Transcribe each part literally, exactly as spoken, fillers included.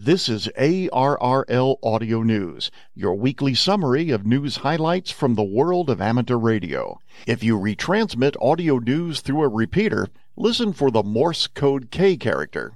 This is A R R L Audio News, your weekly summary of news highlights from the world of amateur radio. If you retransmit audio news through a repeater, listen for the Morse code K character,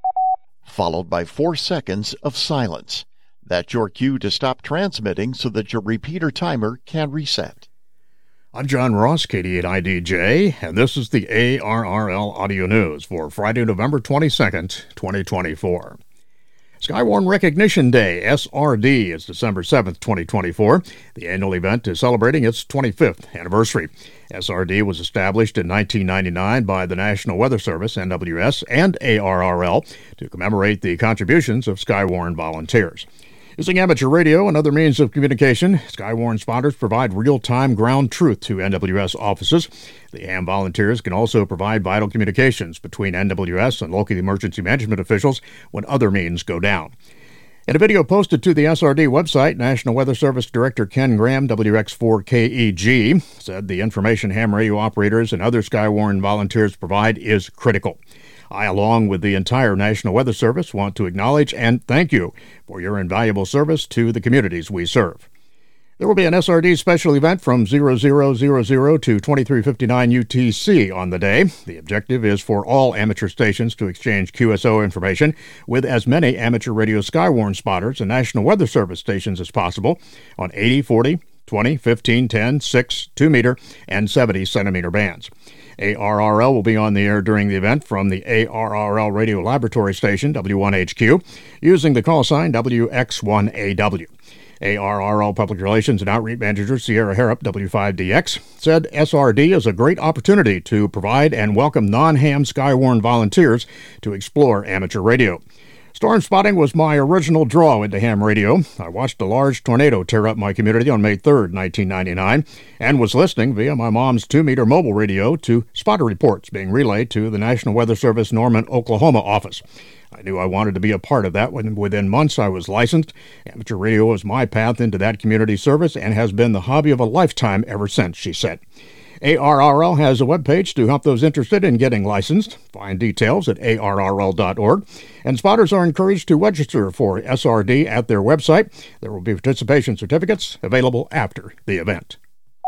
followed by four seconds of silence. That's your cue to stop transmitting so that your repeater timer can reset. I'm John Ross, K D eight I D J, and this is the A R R L Audio News for Friday, November twenty-second, twenty twenty-four. Skywarn Recognition Day, S R D, is December seventh, twenty twenty-four. The annual event is celebrating its twenty-fifth anniversary. S R D was established in nineteen ninety-nine by the National Weather Service, N W S, and A R R L to commemorate the contributions of Skywarn volunteers. Using amateur radio and other means of communication, Skywarn spotters provide real-time ground truth to N W S offices. The A M volunteers can also provide vital communications between N W S and local emergency management officials when other means go down. In a video posted to the S R D website, National Weather Service Director Ken Graham, W X four K E G, said the information ham radio operators and other Skywarn volunteers provide is critical. I, along with the entire National Weather Service, want to acknowledge and thank you for your invaluable service to the communities we serve. There will be an S R D special event from zero zero zero zero to twenty-three fifty-nine U T C on the day. The objective is for all amateur stations to exchange Q S O information with as many amateur radio Skywarn spotters and National Weather Service stations as possible on eighty, forty, twenty, fifteen, ten, six, two meter, and seventy centimeter bands. A R R L will be on the air during the event from the A R R L Radio Laboratory Station, W one H Q, using the call sign W X one A W. A R R L Public Relations and Outreach Manager Sierra Harrop, W five D X, said S R D is a great opportunity to provide and welcome non-ham Skywarn volunteers to explore amateur radio. Storm spotting was my original draw into ham radio. I watched a large tornado tear up my community on May third, nineteen ninety-nine, and was listening via my mom's two-meter mobile radio to spotter reports being relayed to the National Weather Service Norman, Oklahoma office. I knew I wanted to be a part of that when within months I was licensed. Amateur radio was my path into that community service and has been the hobby of a lifetime ever since, she said. A R R L has a webpage to help those interested in getting licensed. Find details at A R R L dot org. And spotters are encouraged to register for S R D at their website. There will be participation certificates available after the event.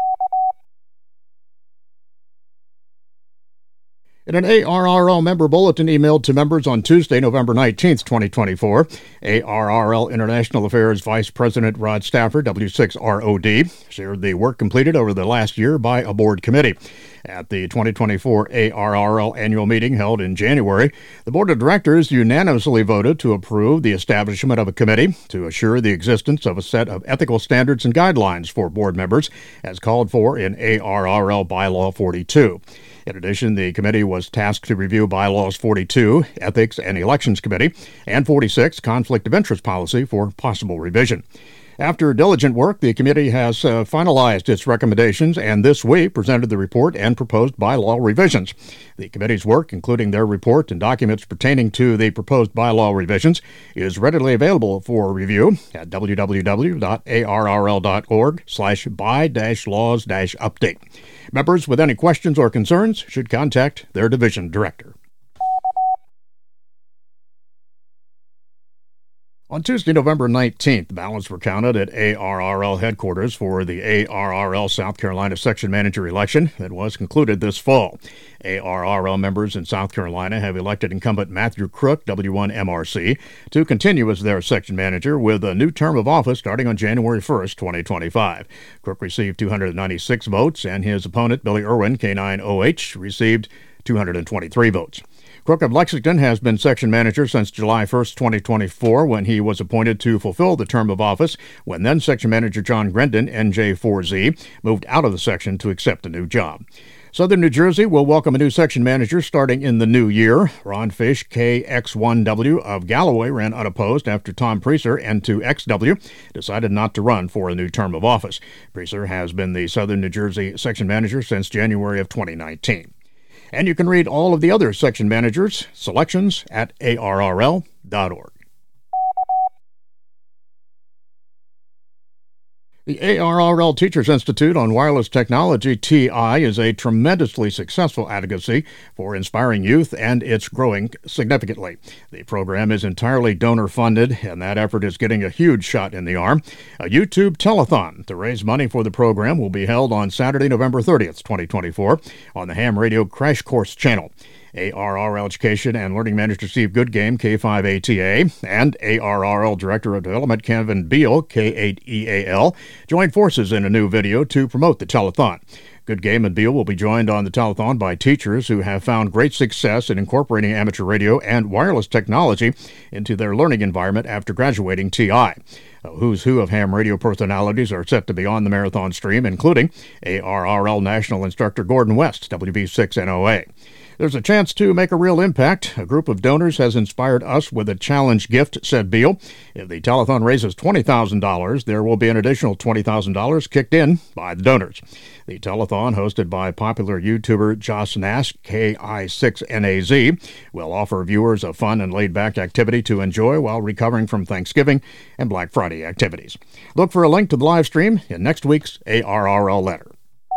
In an A R R L member bulletin emailed to members on Tuesday, November nineteenth, twenty twenty-four, A R R L International Affairs Vice President Rod Stafford, W six R O D, shared the work completed over the last year by a board committee. At the twenty twenty-four A R R L annual meeting held in January, the board of directors unanimously voted to approve the establishment of a committee to assure the existence of a set of ethical standards and guidelines for board members, as called for in A R R L Bylaw forty-two. In addition, the committee was tasked to review Bylaws forty-two, Ethics and Elections Committee, and forty-six, Conflict of Interest Policy, for possible revision. After diligent work, the committee has uh, finalized its recommendations and this week presented the report and proposed bylaw revisions. The committee's work, including their report and documents pertaining to the proposed bylaw revisions, is readily available for review at w w w dot A R R L dot org slash by dash laws dash update. Members with any questions or concerns should contact their division director. On Tuesday, November nineteenth, ballots were counted at A R R L headquarters for the A R R L South Carolina section manager election that was concluded this fall. A R R L members in South Carolina have elected incumbent Matthew Crook, W one M R C, to continue as their section manager with a new term of office starting on January first, twenty twenty-five. Crook received two hundred ninety-six votes, and his opponent, Billy Irwin, K nine O H, received two hundred twenty-three votes. Crook of Lexington has been section manager since July first, twenty twenty-four, when he was appointed to fulfill the term of office when then section manager John Grendon, N J four Z, moved out of the section to accept a new job. Southern New Jersey will welcome a new section manager starting in the new year. Ron Fish, K X one W of Galloway, ran unopposed after Tom Precer, N two X W, decided not to run for a new term of office. Precer has been the Southern New Jersey section manager since January of twenty nineteen. And you can read all of the other section managers' selections at A R R L dot org. The A R R L Teachers Institute on Wireless Technology, T I, is a tremendously successful advocacy for inspiring youth, and it's growing significantly. The program is entirely donor-funded, and that effort is getting a huge shot in the arm. A YouTube telethon to raise money for the program will be held on Saturday, November thirtieth, twenty twenty-four, on the Ham Radio Crash Course channel. A R R L Education and Learning Manager Steve Goodgame, K five A T A, and A R R L Director of Development Kevin Beal, K eight E A L, joined forces in a new video to promote the telethon. Goodgame and Beal will be joined on the telethon by teachers who have found great success in incorporating amateur radio and wireless technology into their learning environment after graduating T I. A who's who of ham radio personalities are set to be on the marathon stream, including A R R L National Instructor Gordon West, W B six N O A. There's a chance to make a real impact. A group of donors has inspired us with a challenge gift, said Beal. If the telethon raises twenty thousand dollars, there will be an additional twenty thousand dollars kicked in by the donors. The telethon, hosted by popular YouTuber Josh Nash, K I six N A Z, will offer viewers a fun and laid-back activity to enjoy while recovering from Thanksgiving and Black Friday activities. Look for a link to the live stream in next week's A R R L letter.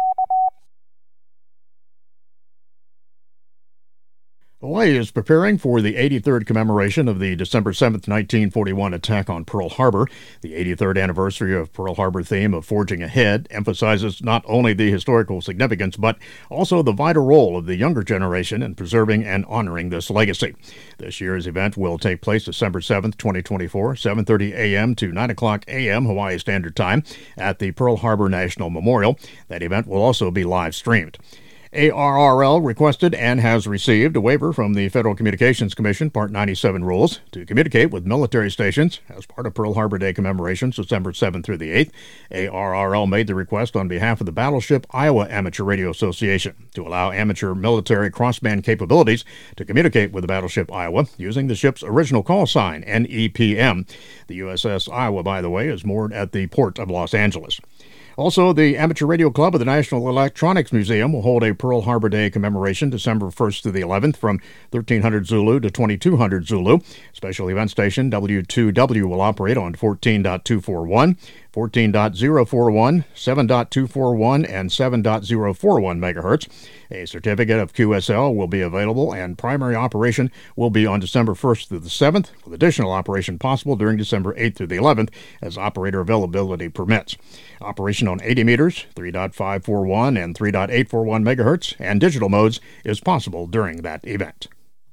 Hawaii is preparing for the eighty-third commemoration of the December seventh, nineteen forty-one attack on Pearl Harbor. The eighty-third anniversary of Pearl Harbor theme of Forging Ahead emphasizes not only the historical significance, but also the vital role of the younger generation in preserving and honoring this legacy. This year's event will take place December seventh, twenty twenty-four, seven thirty a.m. to nine o'clock a.m. Hawaii Standard Time at the Pearl Harbor National Memorial. That event will also be live streamed. A R R L requested and has received a waiver from the Federal Communications Commission, Part ninety-seven rules, to communicate with military stations as part of Pearl Harbor Day commemorations, December seventh through the eighth. A R R L made the request on behalf of the Battleship Iowa Amateur Radio Association to allow amateur military crossband capabilities to communicate with the Battleship Iowa using the ship's original call sign, N E P M. The U S S Iowa, by the way, is moored at the Port of Los Angeles. Also, the Amateur Radio Club of the National Electronics Museum will hold a Pearl Harbor Day commemoration December first to the eleventh from thirteen hundred Zulu to twenty-two hundred Zulu. Special event station W two W will operate on fourteen point two forty-one, fourteen point zero forty-one, seven point two forty-one, and seven point zero forty-one megahertz. A certificate of Q S L will be available, and primary operation will be on December first through the seventh, with additional operation possible during December eighth through the eleventh as operator availability permits. Operation on eighty meters, three point five four one, and three point eight four one megahertz, and digital modes is possible during that event.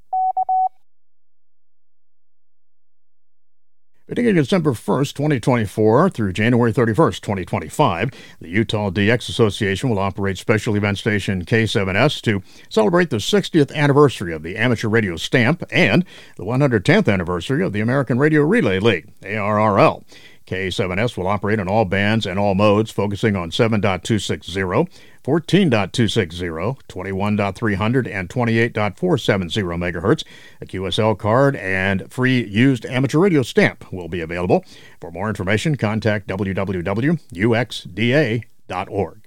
Beginning December first, twenty twenty-four through January thirty-first, twenty twenty-five, the Utah D X Association will operate special event station K seven S to celebrate the sixtieth anniversary of the Amateur Radio Stamp and the one hundred tenth anniversary of the American Radio Relay League, A R R L. K seven S will operate on all bands and all modes, focusing on seven point two sixty, fourteen point two sixty, twenty-one point three hundred, and twenty-eight point four seventy megahertz. A Q S L card and free used amateur radio stamp will be available. For more information, contact w w w dot u x d a dot org.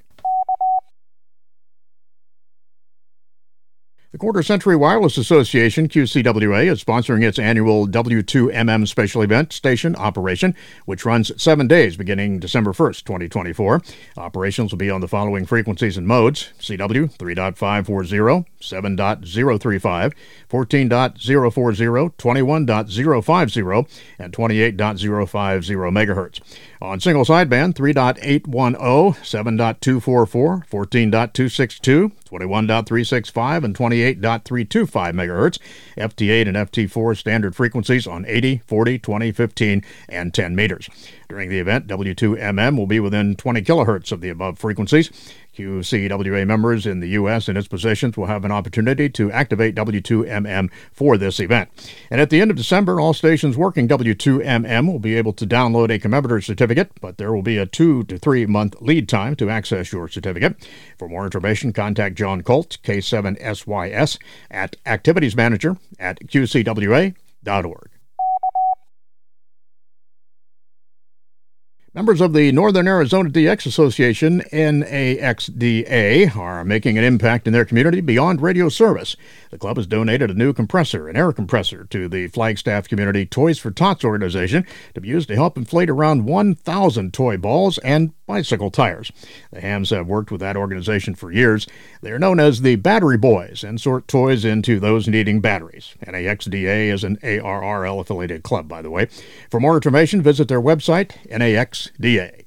The Quarter Century Wireless Association, Q C W A, is sponsoring its annual W two M M special event station operation, which runs seven days beginning December first, twenty twenty-four. Operations will be on the following frequencies and modes: C W three point five four zero, seven point zero three five, fourteen point zero forty, twenty-one point zero fifty, and twenty-eight point zero fifty megahertz. On single sideband, three point eight ten, seven point two forty-four, fourteen point two sixty-two, twenty-one point three sixty-five, and twenty-eight point three twenty-five megahertz. F T eight and F T four standard frequencies on eighty, forty, twenty, fifteen, and ten meters. During the event, W two M M will be within twenty kilohertz of the above frequencies. Q C W A members in the U S and its positions will have an opportunity to activate W two M M for this event. And at the end of December, all stations working W two M M will be able to download a commemorative certificate, but there will be a two to three month lead time to access your certificate. For more information, contact John Colt, K seven S Y S, at Activities Manager at Q C W A dot org. Members of the Northern Arizona D X Association, N A X D A, are making an impact in their community beyond radio service. The club has donated a new compressor, an air compressor, to the Flagstaff Community Toys for Tots organization to be used to help inflate around one thousand toy balls and bicycle tires. The Hams have worked with that organization for years. They are known as the Battery Boys and sort toys into those needing batteries. N A X D A is an A R R L-affiliated club, by the way. For more information, visit their website, N A X D A.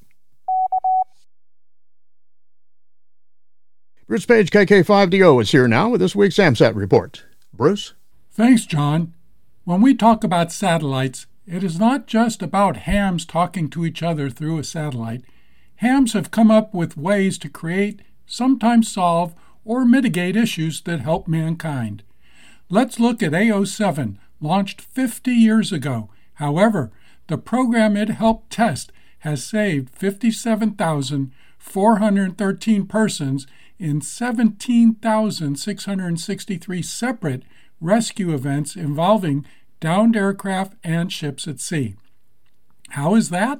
Bruce Page, K K five D O, is here now with this week's AMSAT report. Bruce? Thanks, John. When we talk about satellites, it is not just about hams talking to each other through a satellite. Hams have come up with ways to create, sometimes solve, or mitigate issues that help mankind. Let's look at A O seven, launched fifty years ago. However, the program it helped test has saved fifty-seven thousand four hundred thirteen persons in seventeen thousand six hundred sixty-three separate rescue events involving downed aircraft and ships at sea. How is that?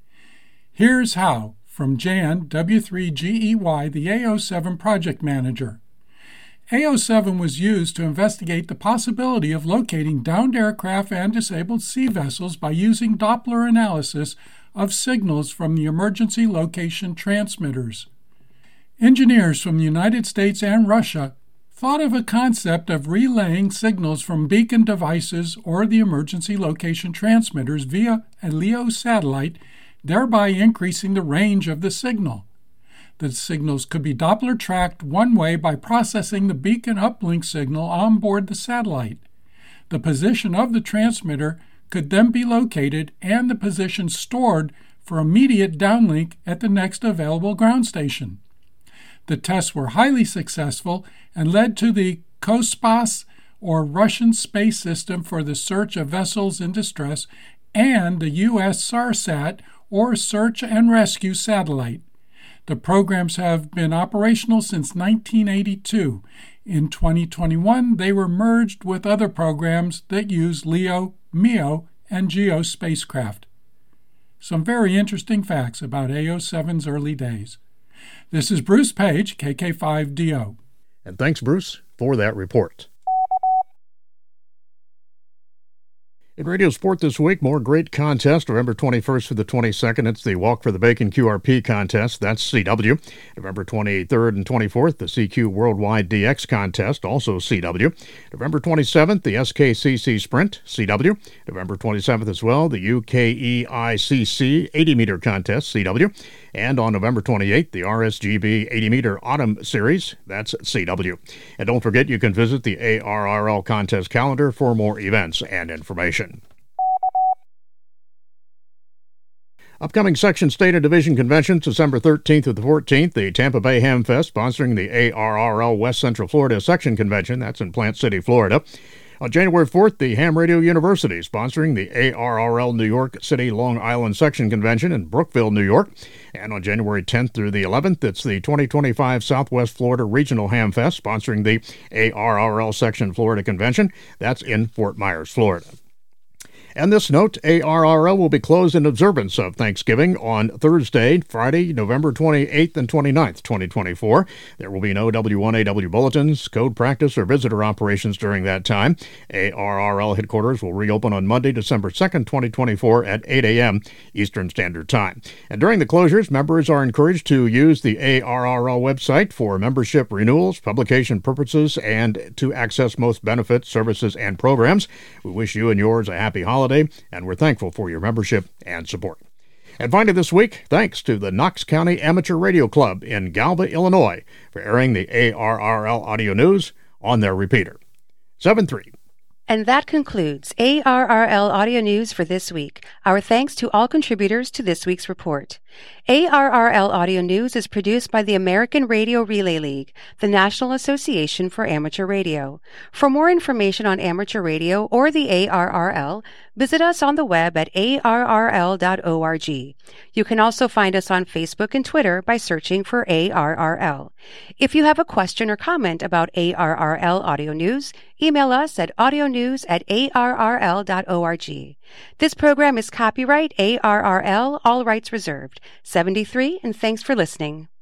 Here's how, from Jan W three G E Y, the A O seven project manager. A O seven was used to investigate the possibility of locating downed aircraft and disabled sea vessels by using Doppler analysis of signals from the emergency location transmitters. Engineers from the United States and Russia thought of a concept of relaying signals from beacon devices or the emergency location transmitters via a LEO satellite, thereby increasing the range of the signal. The signals could be Doppler tracked one way by processing the beacon uplink signal on board the satellite. The position of the transmitter could then be located and the position stored for immediate downlink at the next available ground station. The tests were highly successful and led to the Kosmos, or Russian Space System for the Search of Vessels in Distress, and the U S SARSAT, or Search and Rescue Satellite. The programs have been operational since nineteen eighty-two. In twenty twenty-one, they were merged with other programs that use LEO, MEO, and GEO spacecraft. Some very interesting facts about A O seven's early days. This is Bruce Page, K K five D O. And thanks, Bruce, for that report. In Radio Sport this week, more great contests. November twenty-first through the twenty-second, it's the Walk for the Bacon Q R P contest. That's C W. November twenty-third and twenty-fourth, the C Q Worldwide D X contest, also C W. November twenty-seventh, the S K C C Sprint, C W. November twenty-seventh as well, the U K E I C C eighty meter contest, C W. And on November twenty-eighth, the R S G B eighty meter Autumn Series, that's C W. And don't forget, you can visit the A R R L contest calendar for more events and information. Upcoming Section, State, and Division Conventions, December thirteenth to the fourteenth, the Tampa Bay Ham Fest, sponsoring the A R R L West Central Florida Section Convention. That's in Plant City, Florida. On January fourth, the Ham Radio University, sponsoring the A R R L New York City Long Island Section Convention in Brookville, New York. And on January tenth through the eleventh, it's the twenty twenty-five Southwest Florida Regional Ham Fest, sponsoring the A R R L Section Florida Convention. That's in Fort Myers, Florida. And this note, A R R L will be closed in observance of Thanksgiving on Thursday, Friday, November twenty-eighth and twenty-ninth, twenty twenty-four. There will be no W one A W bulletins, code practice, or visitor operations during that time. A R R L headquarters will reopen on Monday, December second, twenty twenty-four at eight a.m. Eastern Standard Time. And during the closures, members are encouraged to use the A R R L website for membership renewals, publication purposes, and to access most benefits, services, and programs. We wish you and yours a happy holiday, and we're thankful for your membership and support. And finally this week, thanks to the Knox County Amateur Radio Club in Galva, Illinois, for airing the A R R L audio news on their repeater. seven three. And that concludes A R R L Audio News for this week. Our thanks to all contributors to this week's report. A R R L Audio News is produced by the American Radio Relay League, the National Association for Amateur Radio. For more information on amateur radio or the A R R L, Visit us on the web at A R R L dot org. You can also find us on Facebook and Twitter by searching for A R R L. If you have a question or comment about A R R L Audio News, email us at audionews at A R R L dot org. This program is copyright A R R L, all rights reserved. seventy-three, and thanks for listening.